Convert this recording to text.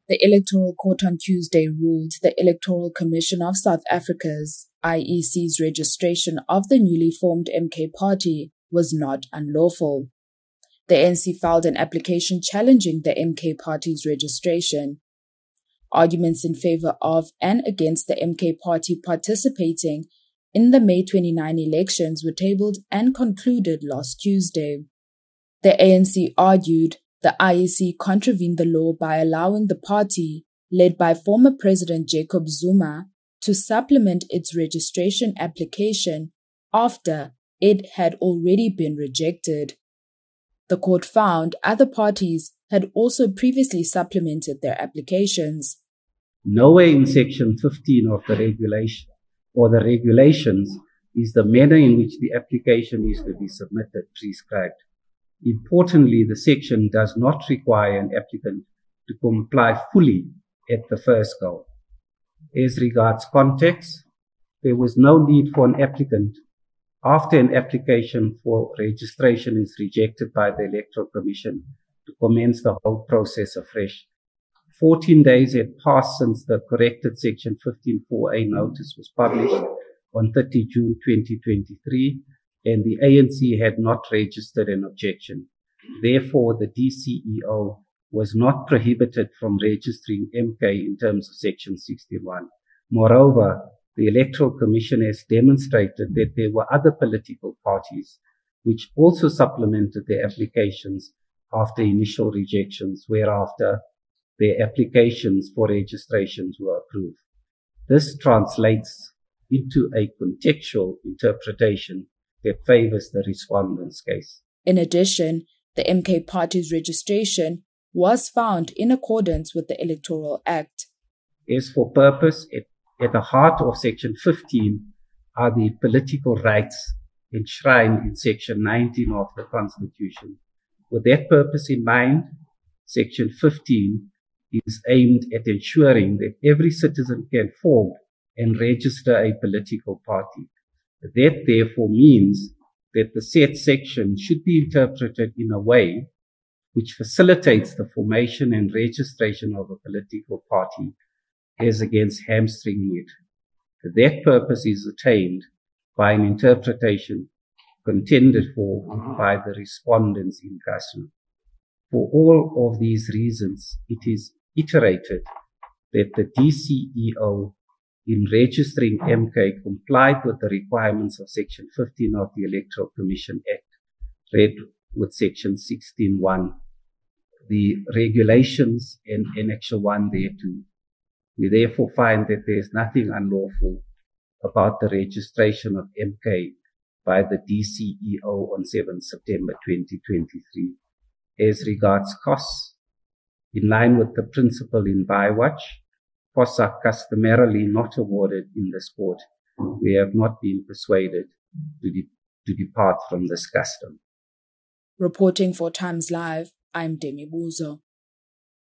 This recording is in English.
The Electoral Court on Tuesday ruled the Electoral Commission of South Africa's IEC's registration of the newly formed MK party was not unlawful. The ANC filed an application challenging the MK party's registration. Arguments in favor of and against the MK party participating in the May 29 elections were tabled and concluded last Tuesday. The ANC argued the IEC contravened the law by allowing the party, led by former President Jacob Zuma, to supplement its registration application after it had already been rejected. The court found other parties had also previously supplemented their applications. Nowhere in Section 15 of the regulation or the regulations is the manner in which the application is to be submitted prescribed. Importantly, the section does not require an applicant to comply fully at the first go. As regards context, there was no need for an applicant after an application for registration is rejected by the Electoral Commission to commence the whole process afresh. 14 days had passed since the corrected Section 15(4)(a) notice was published on 30 June 2023, and the ANC had not registered an objection. Therefore, the DCEO was not prohibited from registering MK in terms of Section 61. Moreover, the Electoral Commission has demonstrated that there were other political parties which also supplemented their applications after initial rejections, whereafter their applications for registrations were approved. This translates into a contextual interpretation that favors the respondent's case. In addition, the MK party's registration was found in accordance with the Electoral Act. As for purpose, at the heart of Section 15 are the political rights enshrined in Section 19 of the Constitution. With that purpose in mind, Section 15 is aimed at ensuring that every citizen can form and register a political party. That therefore means that the said section should be interpreted in a way which facilitates the formation and registration of a political party as against hamstringing it. That purpose is attained by an interpretation contended for by the respondents in Gasu. For all of these reasons, it is iterated that the DCEO in registering MK complied with the requirements of Section 15 of the Electoral Commission Act, read with Section 16(1), the regulations and Annexure 1 thereto. We therefore find that there is nothing unlawful about the registration of MK by the DCEO on 7 September 2023. As regards costs, in line with the principle in Bywatch, costs are customarily not awarded in this court. We have not been persuaded to depart from this custom. Reporting for Times Live, I'm Demi Buzo.